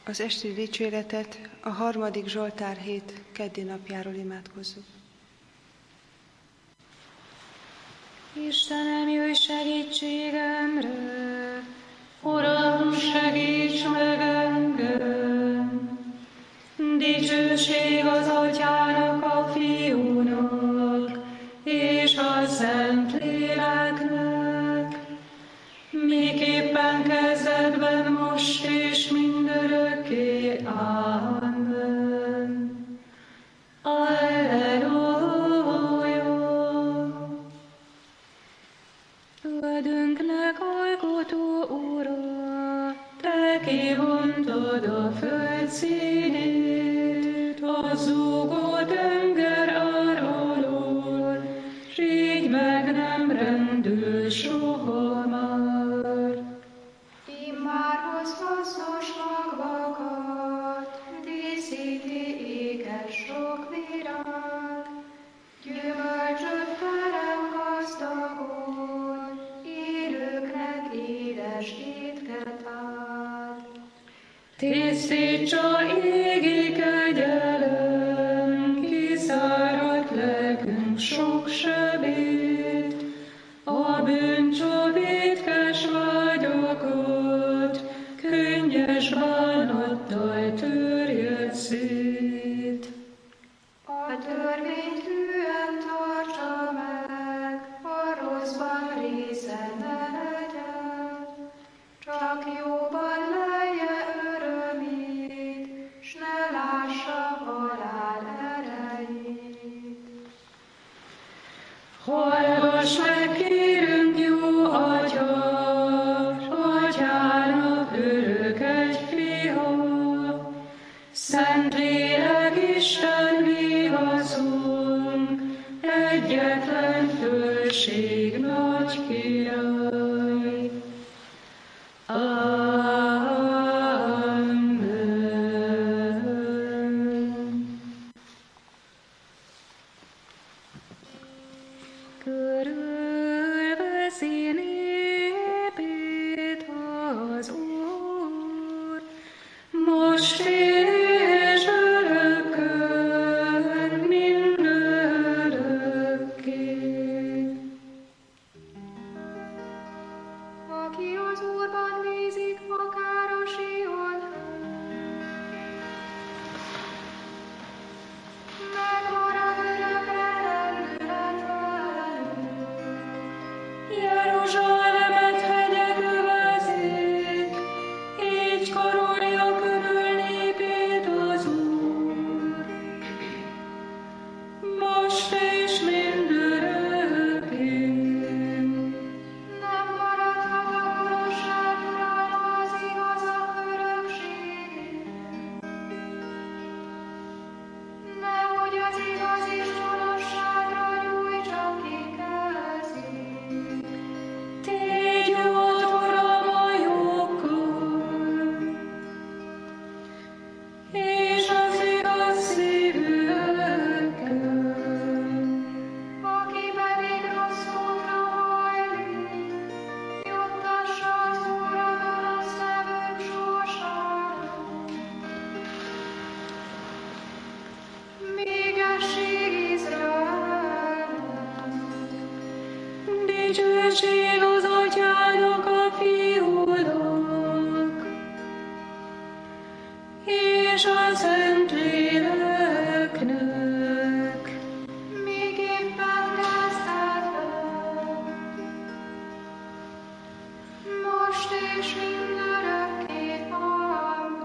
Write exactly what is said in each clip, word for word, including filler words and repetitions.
Az esti dicséretet a harmadik Zsoltár hét keddi napjáról imádkozzuk. Istenem, jöjj segítségemre, Uram, segíts meg engem! Dicsőség az Atyának, a Fiúnak, és a Szentléleknek, miképpen kezdetben, most és mindörökké. Amen. Alleluja! Földünknek alkotó Ura, Te kivontad a föld színét, a zúgó tenger ár alól, s így meg nem rendül soha már. Immárhoz hasznos magvakat, díszíti éges sok virág, gyümölcsöt terem gazdagon, élőknek édes étket ad. Tisztítsa égi kegyelem, kiszáradt lelkünk sok sebét, a bűncsó vétkes vágyakat, könnyes bánattal törjed szét. A törvényt hűen tartsa meg, a rosszban része ne legyen, csak jóban lelje örömét, s ne lássa halál erejét. Hallgass meg, kérünk, jó Atya, Atyának örök egy fia, Szentlélek Isten vigaszunk, egyetlen fölség nagy király. Amen. Körülveszi népét az Úr, most és örökkön, mindörökké. Aki az Úrban bízik, akár a Sion, megmarad örökre lendület velünk. Jeruzsálemet hegyek övezik, így karolja körül népét az Úr. Most és mindörökké. Nem maradhat a gonoszság uralma az igazak örökségén. Nehogy az igaz és gonoszságra nyújtson ki kezét. Tégy jót, Uram, a jókkal, és az igaz szívűekkel. Aki pedig rossz útra hajlik, juttassa az Úr a gonosz nevük sorsára. Végesség Izraelnek. Dicsőség az Atyának, a Fiúnak, és a Szentléleknek, Miképpen kezdetben, most és mindörökké. Amen.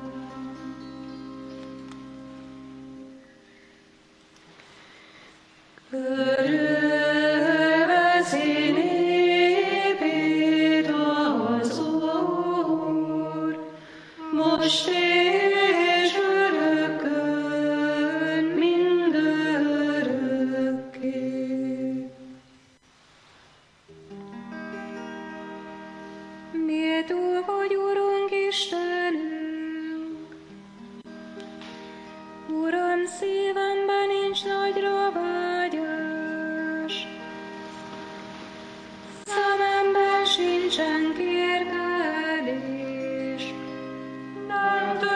Körülveszi népét az Úr, most és örökkön, mindörökké. Méltó vagy, Urunk Istenünk, Uram, szívemben nincs nagyra vágyás, szememben sincsen kérkedés, nem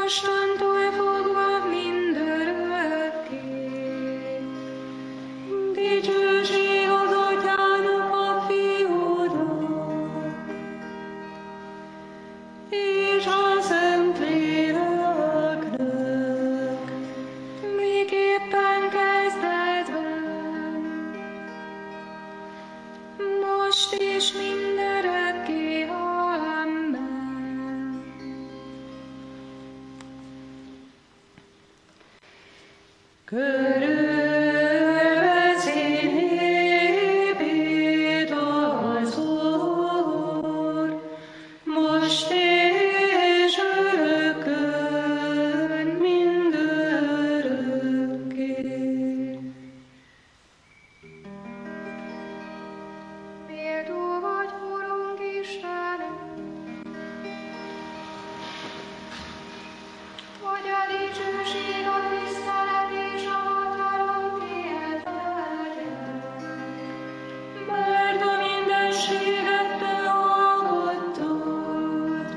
mostantól fogva mindörökké. Dicsőség az Atyának, a Fiúnak, és a Szentléleknek, miképpen kezdetben, most és mindörökké. Amen. Körülveszi népét az Úr, most és örökkön mindörökké. Méltó vagy, Urunk Istenünk, hogy a dicsőség, a tisztelet és a hatalom tiéd legyen. Mert a mindenséget te alkottad,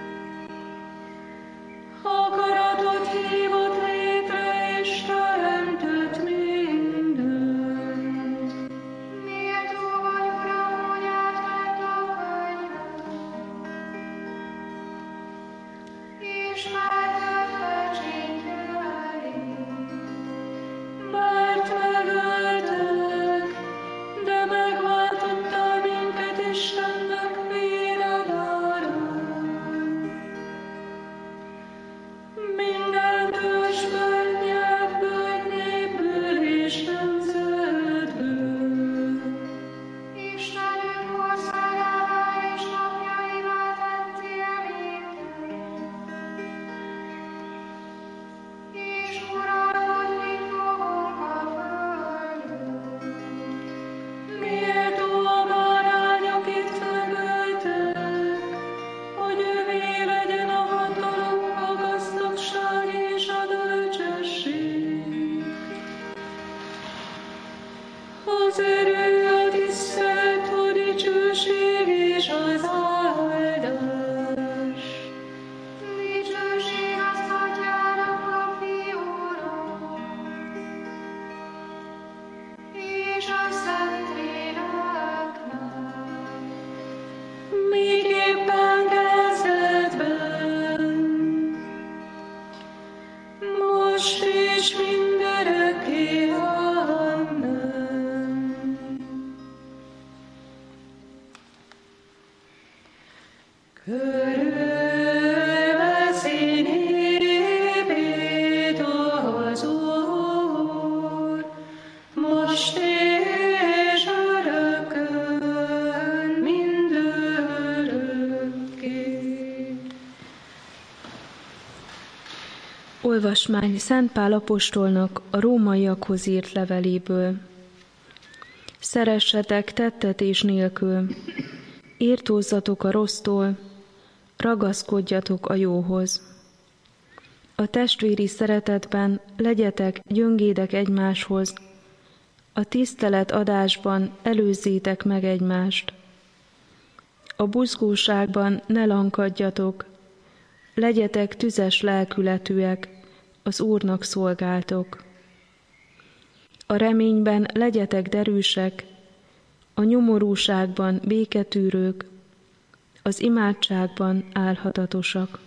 akaratod hívott létre és teremtett mindent. Méltó vagy, Uram, hogy átvedd a könyvet, és megölt fecsétjeit. Mert megöltek, de megváltottál minket Istennek véred árán. Minden törzsből, nyelvből, népből és nemzetből. Istenünk országává és napjaivá tettél minket, és uralkodni fogunk a földön. Méltó a bárány, akit megöltek, hogy övé legyen a hatalom, a gazdagság és a bölcsesség, az erő, a tisztelet, a dicsőség és az áldás. Dicsőség az Atyának, a Fiúnak, és a Szentléleknek, miképpen kezdetben, most és mindörökké. Amen. Körülveszi népét az Úr, most és örökkön mindörökké. Olvasmány Szent Pál apostolnak a rómaiakhoz írt leveléből. Szeressetek tettetés nélkül, írtózzatok a rossztól, ragaszkodjatok a jóhoz. A testvéri szeretetben legyetek gyöngédek egymáshoz, a tisztelet adásban előzzétek meg egymást. A buzgóságban ne lankadjatok, legyetek tüzes lelkületűek, az Úrnak szolgáltok. A reményben legyetek derűsek, a nyomorúságban béketűrők, az imádságban álhatatosak.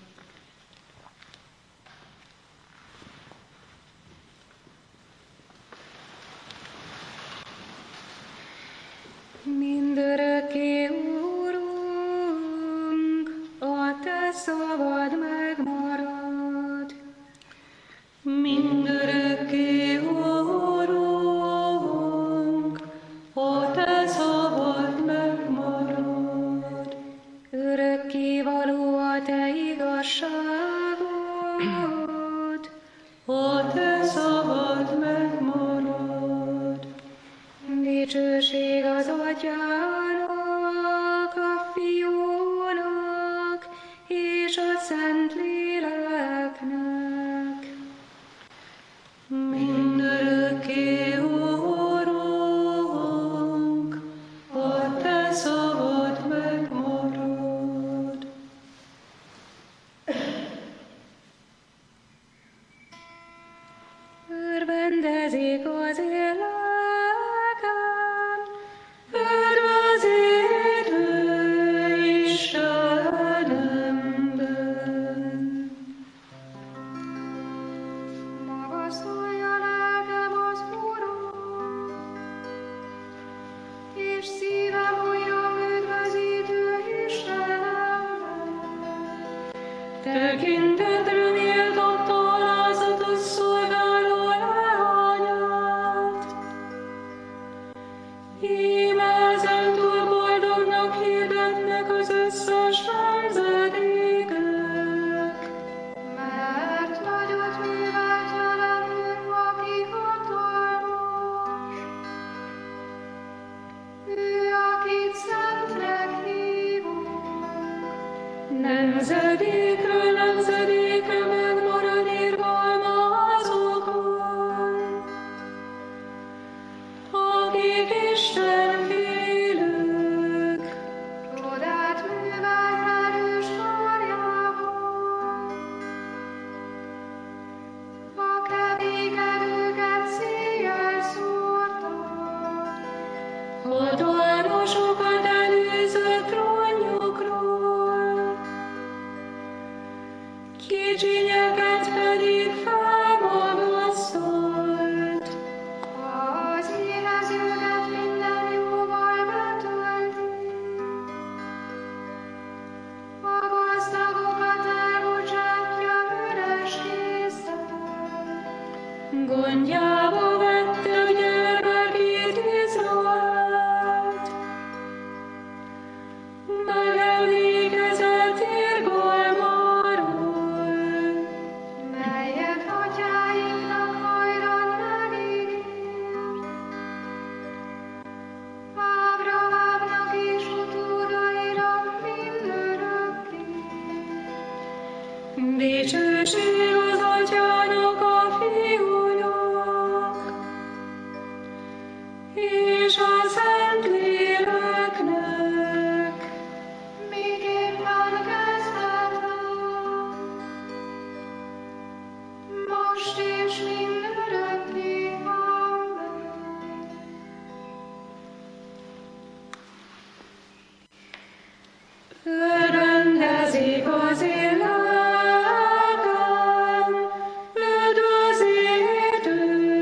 Mindörökké, Úrunk, a te szavad megmarad. Mindörökké, Úrunk, a te szavad megmarad. Örökké való a te igazságod, a te szavad megmarad. Dicsőség az Atyának, a Fiúnak és a Szentléleknek. Mindörökké, Úrunk, a te szavad megmarad. 「 Tekintetre méltatta alázatos szolgáló leányát. Íme ezentúl boldognak hirdetnek az összes nemzedékek. Mert nagyot művelt velünk, aki hatalmas. Ő, akit szentnek hívunk. Nemzedékről nemzedékre megmarad irgalma azokon, akik Isten félők. Csodát művelt erős karjával. A kevékedőket széjjel szórta. Hatalmasokat előzött trónjukról, kicsinyeket pedig felmagasztolt. Az éhezőket minden jóval betölti. A gazdagokat elbocsátja üres kézzel. Gondjába vette gyermekét Izraelt, megemlékezett irgalmáról, Melyet atyáinknak hajdan megígért. Ábrahámnak és utódainak mindörökké. dicsőség az atyának, a fiúnak, és a Szentléleknek, Miképpen kezdetben, most és mindörökké. Amen. Rendezik az én lelkem, üdvözítő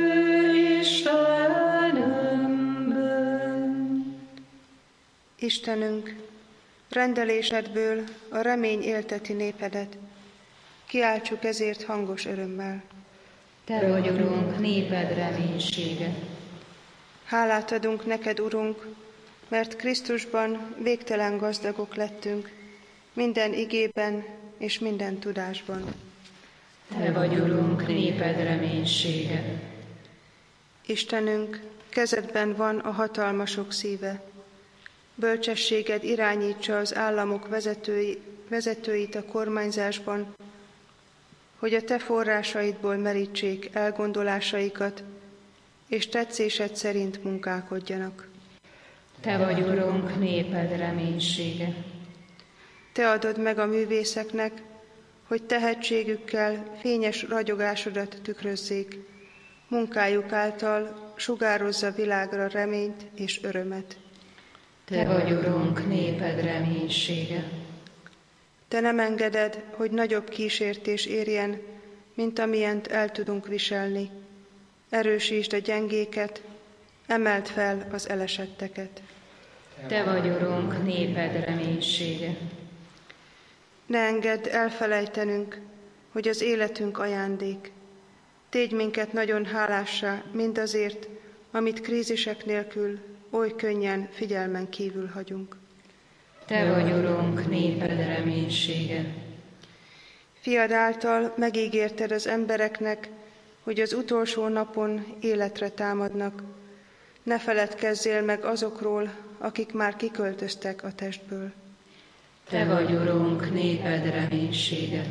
Istenemben. Istenünk, rendelésedből a remény élteti népedet. Kiáltsuk ezért hangos örömmel. Te vagy, Urunk, néped reménysége. Hálát adunk neked, Urunk, mert Krisztusban végtelen gazdagok lettünk, minden igében és minden tudásban. Te vagy, Urunk, néped reménysége. Istenünk, kezedben van a hatalmasok szíve. Bölcsességed irányítsa az államok vezetői, vezetőit a kormányzásban, hogy a te forrásaidból merítsék elgondolásaikat, és tetszésed szerint munkálkodjanak. Te vagy, Urunk, néped reménysége. Te adod meg a művészeknek, hogy tehetségükkel fényes ragyogásodat tükrözzék, munkájuk által sugározza világra reményt és örömet. Te vagy, Urunk, néped reménysége. Te nem engeded, hogy nagyobb kísértés érjen, mint amilyent el tudunk viselni. Erősítsd a gyengéket, emeld fel az elesetteket. Te vagy, Urunk, néped reménysége. Ne engedd elfelejtenünk, hogy az életünk ajándék. Tégy minket nagyon hálássá mindazért, amit krízisek nélkül oly könnyen figyelmen kívül hagyunk. Te vagy, Urunk, néped reménysége. Fiad által megígérted az embereknek, hogy az utolsó napon életre támadnak. Ne feledkezzél meg azokról, akik már kiköltöztek a testből. Te vagy, Urunk, néped reménysége.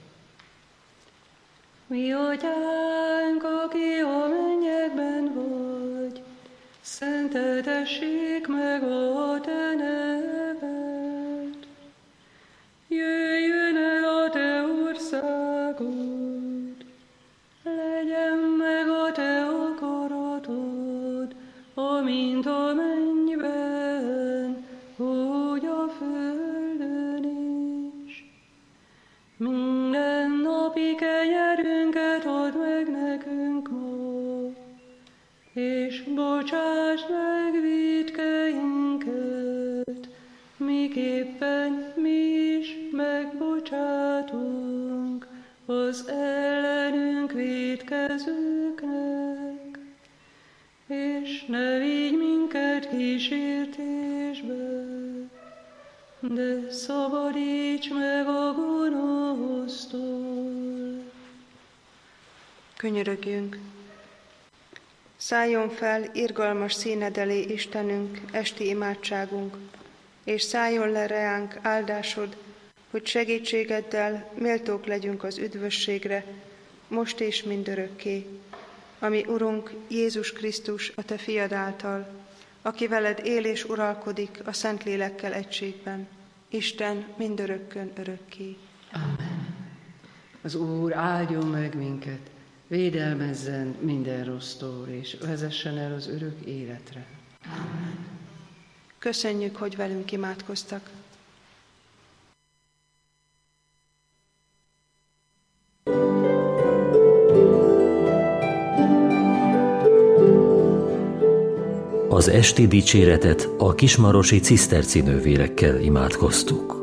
Mi atyánk, aki a mennyekben vagy, szenteltessék meg a te neved. Jöjjön el a te országod, legyen meg a te akaratod, amint a mennyben, úgy a földön is. Minden napi kenyerünket add meg nekünk ma, és bocsásd meg vétkeinket, miképpen mi is megbocsátunk bocsátunk az ellenünk vétkezőknek, és ne vigy minket kísértésbe, de szabadíts meg a gonosztól. Könyörögjünk! Szálljon fel irgalmas színed elé, Istenünk, esti imádságunk, és szálljon le reánk áldásod, hogy segítségeddel méltók legyünk az üdvösségre, most és mindörökké, ami Urunk Jézus Krisztus, a Te fiad által, aki veled él és uralkodik a Szentlélekkel egységben, Isten mindörökkön örökké. Amen. Az Úr áldjon meg minket, védelmezzen minden rossztól, és vezessen el az örök életre. Amen. Köszönjük, hogy velünk imádkoztak. Az esti dicséretet a kismarosi ciszterci nővérekkel imádkoztuk.